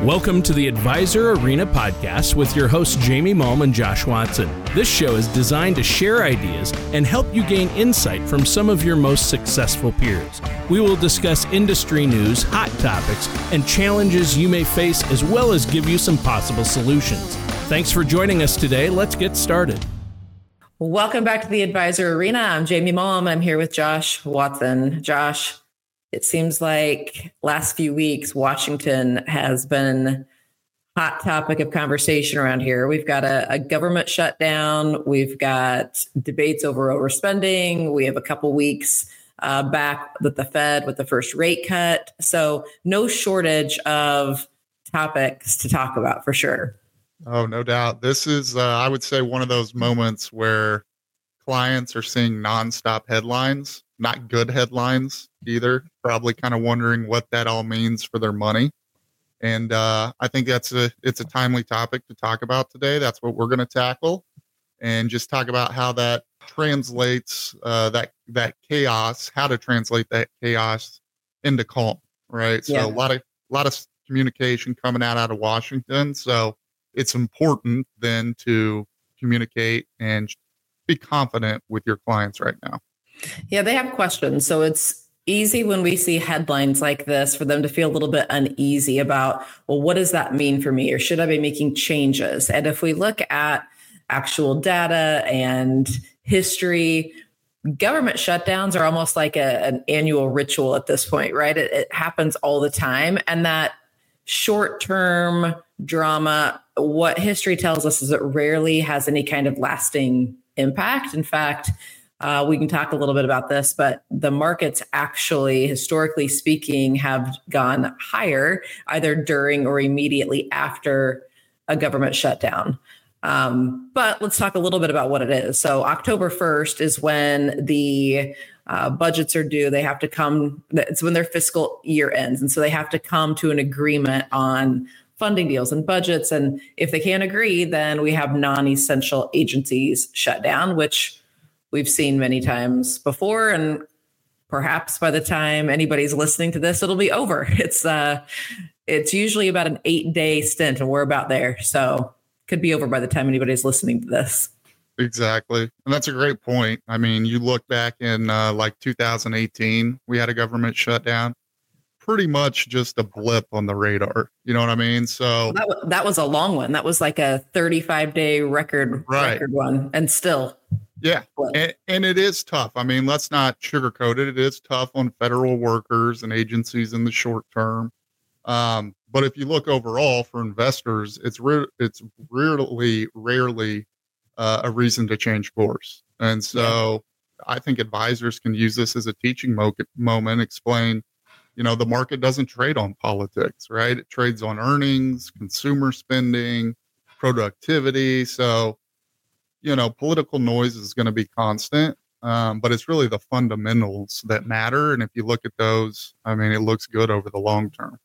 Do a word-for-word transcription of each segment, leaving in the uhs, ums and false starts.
Welcome to the Advisor Arena podcast with your hosts Jamie Malm and Josh Watson. This show is designed to share ideas and help you gain insight from some of your most successful peers. We will discuss industry news, hot topics, and challenges you may face, as well as give you some possible solutions. Thanks for joining us today. Let's get started. Welcome back to the Advisor Arena. I'm Jamie Malm. I'm here with Josh Watson. Josh, it seems like last few weeks, Washington has been hot topic of conversation around here. We've got a, a government shutdown. We've got debates over overspending. We have a couple weeks uh, back with the Fed with the first rate cut. So no shortage of topics to talk about for sure. Oh, no doubt. This is, uh, I would say, one of those moments where clients are seeing nonstop headlines, not good headlines either, probably kind of wondering what that all means for their money. And uh, I think that's a, it's a timely topic to talk about today. That's what we're going to tackle and just talk about how that translates, uh, that, that chaos, how to translate that chaos into calm, right? So Yeah. a lot of, a lot of communication coming out, out of Washington. So it's important then to communicate and be confident with your clients right now. Yeah, they have questions. So it's easy when we see headlines like this for them to feel a little bit uneasy about, well, what does that mean for me? Or should I be making changes? And if we look at actual data and history, government shutdowns are almost like a, an annual ritual at this point, right? It, it happens all the time. And that short-term drama, what history tells us is it rarely has any kind of lasting impact. In fact, uh, we can talk a little bit about this, but the markets actually, historically speaking, have gone higher either during or immediately after a government shutdown. Um, but let's talk a little bit about what it is. So October first is when the uh, budgets are due. They have to come, it's when their fiscal year ends. And so they have to come to an agreement on funding deals and budgets. And if they can't agree, then we have non-essential agencies shut down, which we've seen many times before. And perhaps by the time anybody's listening to this, it'll be over. It's uh, it's usually about an eight day stint, and we're about there. So could be over by the time anybody's listening to this. Exactly. And that's a great point. I mean, you look back in uh, like two thousand eighteen, we had a government shutdown. Pretty much just a blip on the radar. You know what I mean? So that, w- that was a long one. That was like a thirty-five day record, right. record one. And still. Yeah. And, and it is tough. I mean, let's not sugarcoat it. It is tough on federal workers and agencies in the short term. Um, but if you look overall for investors, it's re- it's rarely, rarely uh, a reason to change course. And so yeah. I think advisors can use this as a teaching mo- moment, explain, you know, the market doesn't trade on politics, right? It trades on earnings, consumer spending, productivity. So, you know, political noise is going to be constant, um, but it's really the fundamentals that matter. And if you look at those, I mean, it looks good over the long term.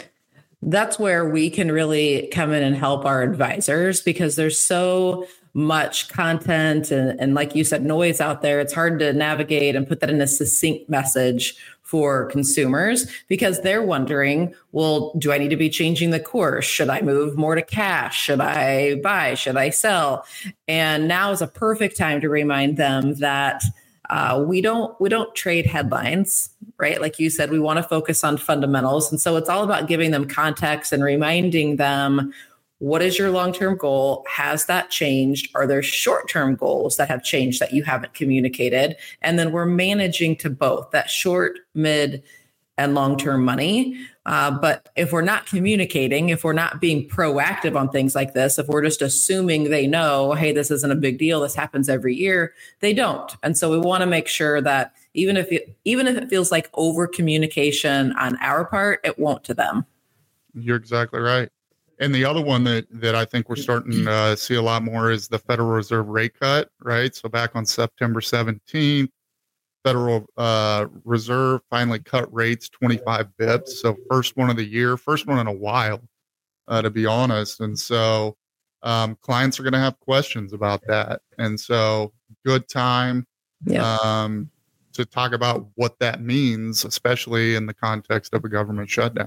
That's where we can really come in and help our advisors, because there's so much content and, and like you said, noise out there. It's hard to navigate and put that in a succinct message for consumers, because they're wondering, well, do I need to be changing the course? Should I move more to cash? Should I buy? Should I sell? And now is a perfect time to remind them that uh, we don't we don't trade headlines, right? Like you said, we want to focus on fundamentals. And so it's all about giving them context and reminding them, what is your long-term goal? Has that changed? Are there short-term goals that have changed that you haven't communicated? And then we're managing to both that short, mid, and long-term money. Uh, but if we're not communicating, if we're not being proactive on things like this, if we're just assuming they know, hey, this isn't a big deal, this happens every year, they don't. And so we want to make sure that even if it, even if it feels like over-communication on our part, it won't to them. You're exactly right. And the other one that, that I think we're starting to uh, see a lot more is the Federal Reserve rate cut, right? So back on September seventeenth, Federal uh, Reserve finally cut rates twenty-five bips. So first one of the year, first one in a while, uh, to be honest. And so um, clients are going to have questions about that. And so good time yeah. um, to talk about what that means, especially in the context of a government shutdown.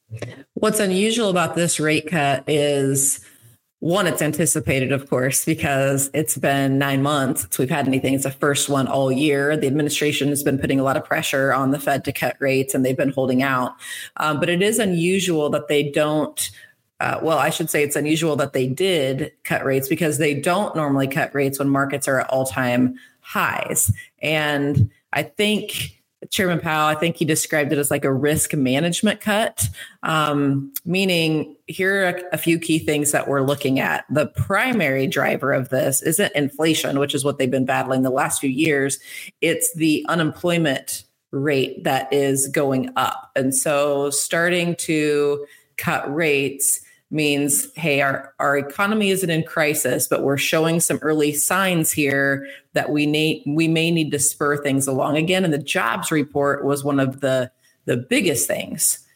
What's unusual about this rate cut is, one, it's anticipated, of course, because it's been nine months since we've had anything. It's the first one all year. The administration has been putting a lot of pressure on the Fed to cut rates, and they've been holding out. Um, but it is unusual that they don't. Uh, well, I should say it's unusual that they did cut rates, because they don't normally cut rates when markets are at all-time highs. And I think Chairman Powell, I think he described it as like a risk management cut, um, meaning here are a few key things that we're looking at. The primary driver of this isn't inflation, which is what they've been battling the last few years. It's the unemployment rate that is going up. And so starting to cut rates means, hey, our, our economy isn't in crisis, but we're showing some early signs here that we need, we may need to spur things along again. And the jobs report was one of the, the biggest things.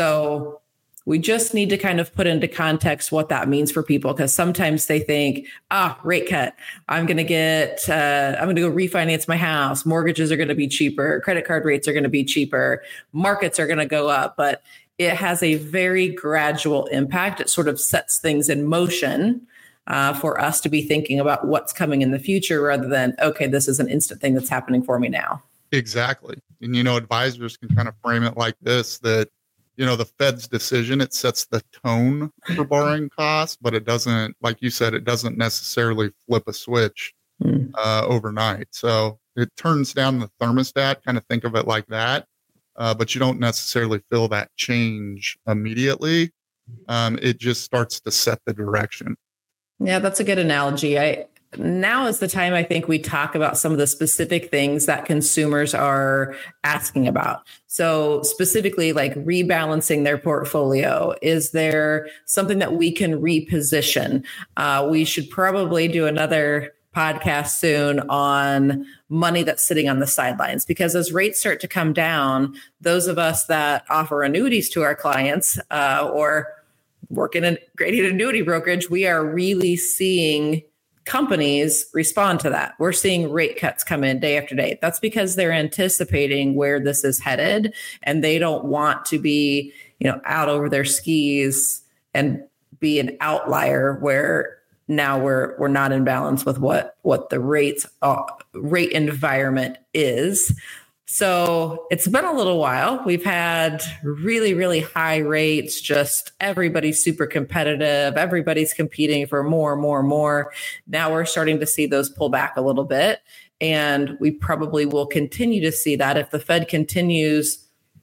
So we just need to kind of put into context what that means for people, because sometimes they think, ah, rate cut, I'm going to get, uh, I'm going to go refinance my house. Mortgages are going to be cheaper. Credit card rates are going to be cheaper. Markets are going to go up. But it has a very gradual impact. It sort of sets things in motion uh, for us to be thinking about what's coming in the future, rather than, okay, this is an instant thing that's happening for me now. Exactly. And, you know, advisors can kind of frame it like this, that, you know, the Fed's decision, it sets the tone for borrowing costs, but it doesn't, like you said, it doesn't necessarily flip a switch mm. uh, overnight. So it turns down the thermostat, kind of think of it like that. Uh, but you don't necessarily feel that change immediately. Um, it just starts to set the direction. Yeah, that's a good analogy. I now is the time I think we talk about some of the specific things that consumers are asking about. So specifically, like rebalancing their portfolio. Is there something that we can reposition? Uh, we should probably do another podcast soon on money that's sitting on the sidelines, because as rates start to come down, those of us that offer annuities to our clients uh, or work in a graded annuity brokerage, we are really seeing companies respond to that. We're seeing rate cuts come in day after day. That's because they're anticipating where this is headed, and they don't want to be, you know, out over their skis and be an outlier where now we're we're not in balance with what what the rates uh, rate environment is. So it's been a little while. We've had really, really high rates. Just everybody's super competitive. Everybody's competing for more, more, more. Now we're starting to see those pull back a little bit. And we probably will continue to see that if the Fed continues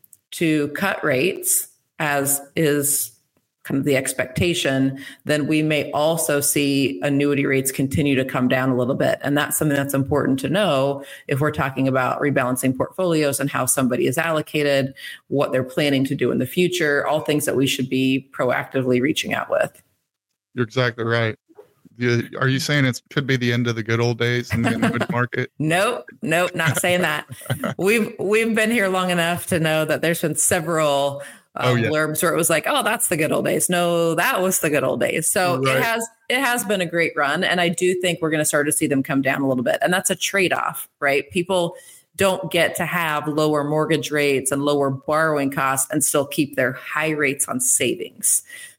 to cut rates, as is kind of the expectation, then we may also see annuity rates continue to come down a little bit. And that's something that's important to know if we're talking about rebalancing portfolios and how somebody is allocated, what they're planning to do in the future, all things that we should be proactively reaching out with. You're exactly right. You, are you saying it could be the end of the good old days in the annuity market? Nope, nope, not saying that. We've we've been here long enough to know that there's been several Um, oh, yeah. blurbs where it was like, oh, that's the good old days. No, that was the good old days. So right. it has it has been a great run. And I do think we're going to start to see them come down a little bit. And that's a trade-off, right? People don't get to have lower mortgage rates and lower borrowing costs and still keep their high rates on savings.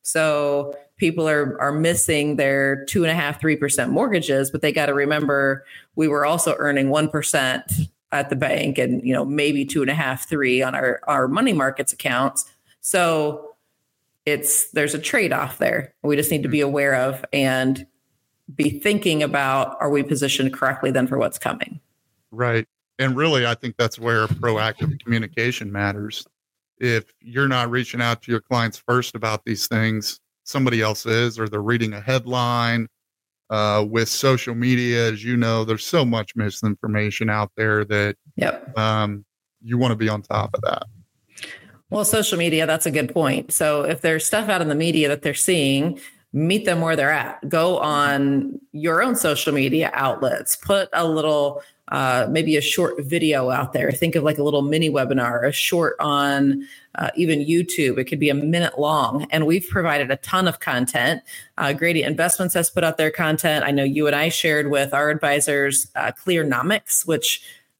So people are are missing their two and a half, three percent mortgages, but they got to remember we were also earning one percent at the bank and, you know, maybe two and a half, three on our, our money markets accounts. So it's there's a trade-off there. We just need to be aware of and be thinking about, are we positioned correctly then for what's coming? Right. And really, I think that's where proactive communication matters. If you're not reaching out to your clients first about these things, somebody else is, or they're reading a headline. Uh, with social media, as you know, there's so much misinformation out there that yep. um, you want to be on top of that. Well, social media, that's a good point. So if there's stuff out in the media that they're seeing, meet them where they're at. Go on your own social media outlets. Put a little, uh, maybe a short video out there. Think of like a little mini webinar, a short on uh, even YouTube. It could be a minute long. And we've provided a ton of content. Uh, Gradient Investments has put out their content. I know you and I shared with our advisors, uh, Clearnomics, which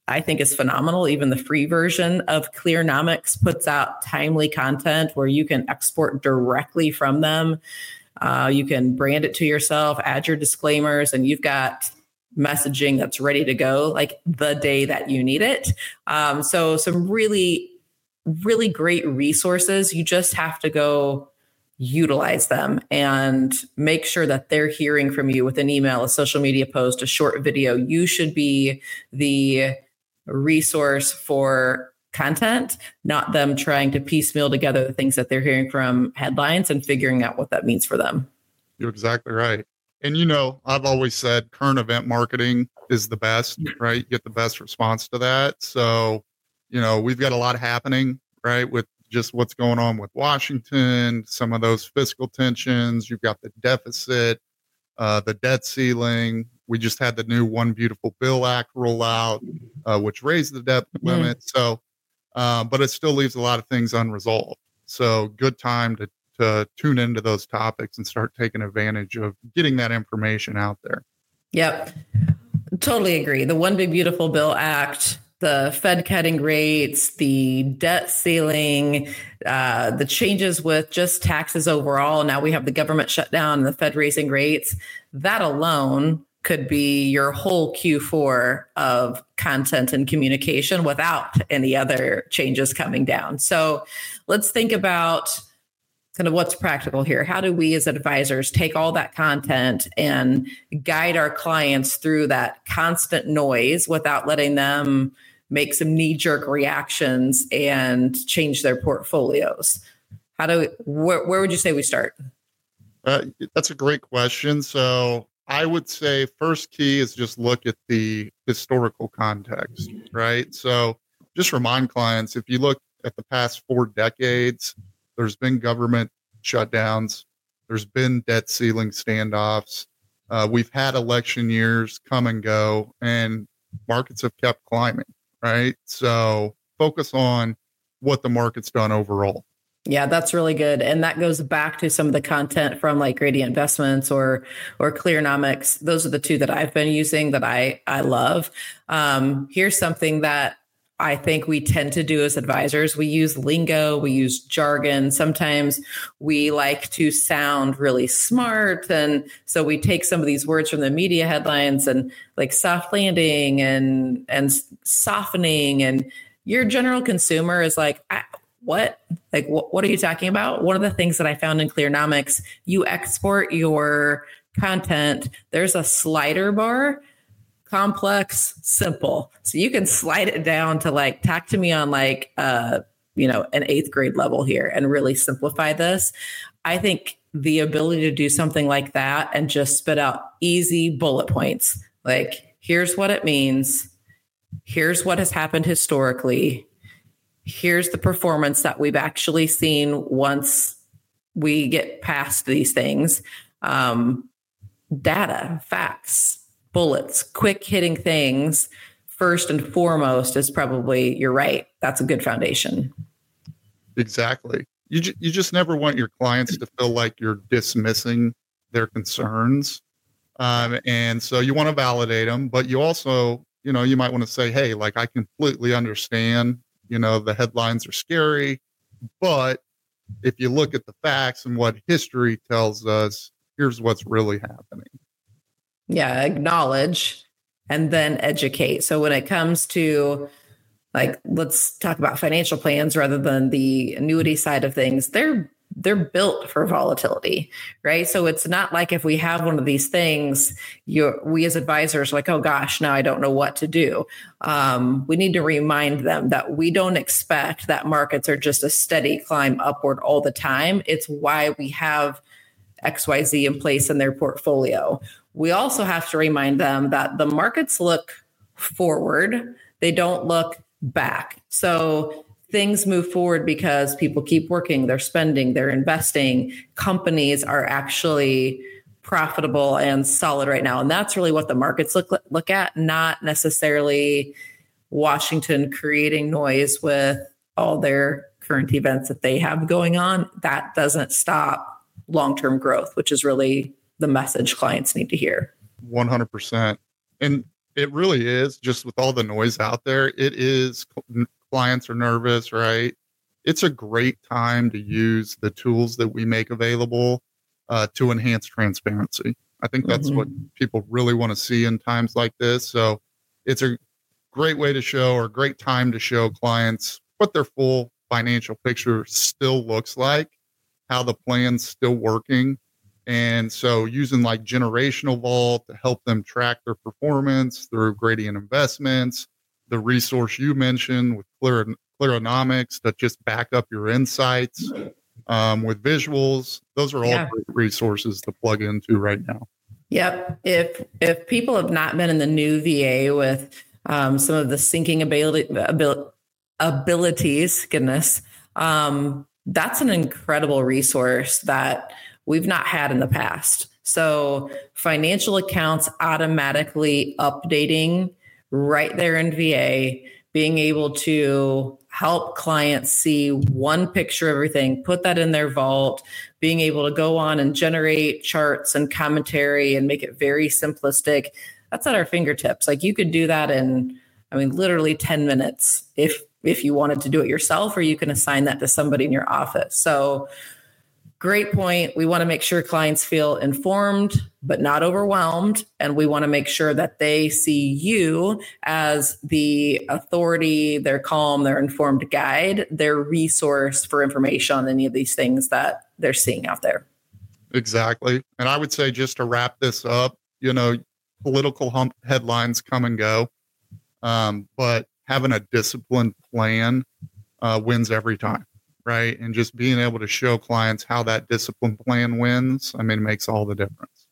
I think is phenomenal. Even the free version of Clearnomics puts out timely content where you can export directly from them. Uh, you can brand it to yourself, add your disclaimers, and you've got messaging that's ready to go like the day that you need it. Um, so some really, really great resources. You just have to go utilize them and make sure that they're hearing from you with an email, a social media post, a short video. You should be the resource for content, not them trying to piecemeal together the things that they're hearing from headlines and figuring out what that means for them. You're exactly right. And, you know, I've always said current event marketing is the best, right? You get the best response to that. So, you know, we've got a lot happening, right? With just what's going on with Washington, some of those fiscal tensions. You've got the deficit, uh, the debt ceiling. We just had the new One Beautiful Bill Act roll out, uh, which raised the debt limit. Mm. So, uh, but it still leaves a lot of things unresolved. So good time to to tune into those topics and start taking advantage of getting that information out there. Yep. Totally agree. The One Big Beautiful Bill Act, the Fed cutting rates, the debt ceiling, uh, the changes with just taxes overall. Now we have the government shutdown and the Fed raising rates. That alone could be your whole Q four of content and communication without any other changes coming down. So let's think about kind of what's practical here. How do we as advisors take all that content and guide our clients through that constant noise without letting them make some knee-jerk reactions and change their portfolios? How do we, where, where would you say we start? Uh, that's a great question. So I would say first key is just look at the historical context, right? So just remind clients, if you look at the past four decades, there's been government shutdowns. There's been debt ceiling standoffs. Uh, we've had election years come and go, and markets have kept climbing, right? So focus on what the market's done overall. Yeah, that's really good. And that goes back to some of the content from like Gradient Investments or or Clearnomics. Those are the two that I've been using that I, I love. Um, here's something that I think we tend to do as advisors. We use lingo, we use jargon. Sometimes we like to sound really smart. And so we take some of these words from the media headlines and like soft landing and, and softening. And your general consumer is like, what? Like, wh- what are you talking about? One of the things that I found in Clearnomics, you export your content. There's a slider bar. Complex, simple. So you can slide it down to like, talk to me on like, uh, you know, an eighth grade level here and really simplify this. I think the ability to do something like that and just spit out easy bullet points, like, here's what it means. Here's what has happened historically. Here's the performance that we've actually seen once we get past these things. Um, data, facts, bullets, quick hitting things first and foremost is probably, you're right. That's a good foundation. Exactly. You, ju- you just never want your clients to feel like you're dismissing their concerns. Um, and so you want to validate them, but you also, you know, you might want to say, hey, like, I completely understand, you know, the headlines are scary, but if you look at the facts and what history tells us, here's what's really happening. Yeah, acknowledge and then educate. So when it comes to like, let's talk about financial plans rather than the annuity side of things, they're they're built for volatility, right? So it's not like if we have one of these things, you we as advisors are like, oh gosh, now I don't know what to do. Um, we need to remind them that we don't expect that markets are just a steady climb upward all the time. It's why we have X Y Z in place in their portfolio. We also have to remind them that the markets look forward. They don't look back. So things move forward because people keep working, they're spending, they're investing. Companies are actually profitable and solid right now. And that's really what the markets look, look at, not necessarily Washington creating noise with all their current events that they have going on. That doesn't stop long-term growth, which is really the message clients need to hear. one hundred percent. And It really is, just with all the noise out there. It is, clients are nervous, right? It's a great time to use the tools that we make available uh, to enhance transparency. I think that's mm-hmm. what people really want to see in times like this. So it's a great way to show, or a great time to show clients what their full financial picture still looks like, how the plan's still working. And so using like Generational Vault to help them track their performance through Gradient Investments, the resource you mentioned with Clear, Clearonomics that just back up your insights um, with visuals. Those are all yeah. great resources to plug into right now. Yep. If if people have not been in the new V A with um, some of the syncing ability, abil- abilities, goodness, um, that's an incredible resource that we've not had in the past. So financial accounts automatically updating right there in V A, being able to help clients see one picture of everything, put that in their vault, being able to go on and generate charts and commentary and make it very simplistic. That's at our fingertips. Like you could do that in, I mean, literally ten minutes if if you wanted to do it yourself, or you can assign that to somebody in your office. So great point. We want to make sure clients feel informed, but not overwhelmed. And we want to make sure that they see you as the authority, their calm, their informed guide, their resource for information on any of these things that they're seeing out there. Exactly. And I would say, just to wrap this up, you know, political hump headlines come and go. Um, but having a disciplined plan uh, wins every time. Right. And just being able to show clients how that discipline plan wins, I mean, it makes all the difference.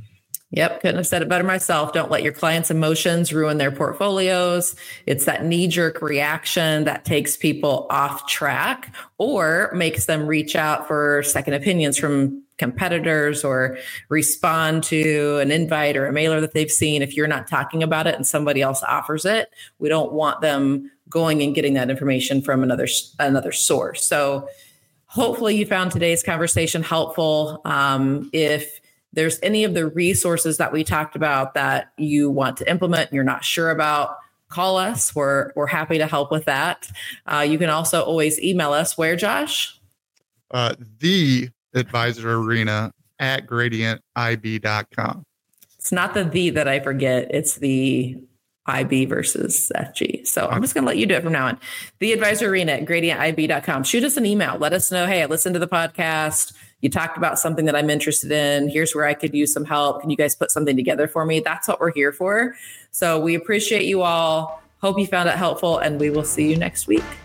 Yep. Couldn't have said it better myself. Don't let your clients' emotions ruin their portfolios. It's that knee-jerk reaction that takes people off track or makes them reach out for second opinions from competitors or respond to an invite or a mailer that they've seen. If you're not talking about it and somebody else offers it, we don't want them going and getting that information from another another source. So hopefully you found today's conversation helpful. Um, if there's any of the resources that we talked about that you want to implement and you're not sure about, call us. We're we're happy to help with that. Uh, you can also always email us. Where, Josh? Uh, the Advisor Arena at gradient I B dot com. It's not the the that I forget. It's the I B versus F G. So I'm just going to let you do it from now on. The Advisor Arena at gradient I B dot com. Shoot us an email. Let us know, hey, I listened to the podcast. You talked about something that I'm interested in. Here's where I could use some help. Can you guys put something together for me? That's what we're here for. So we appreciate you all. Hope you found it helpful, and we will see you next week.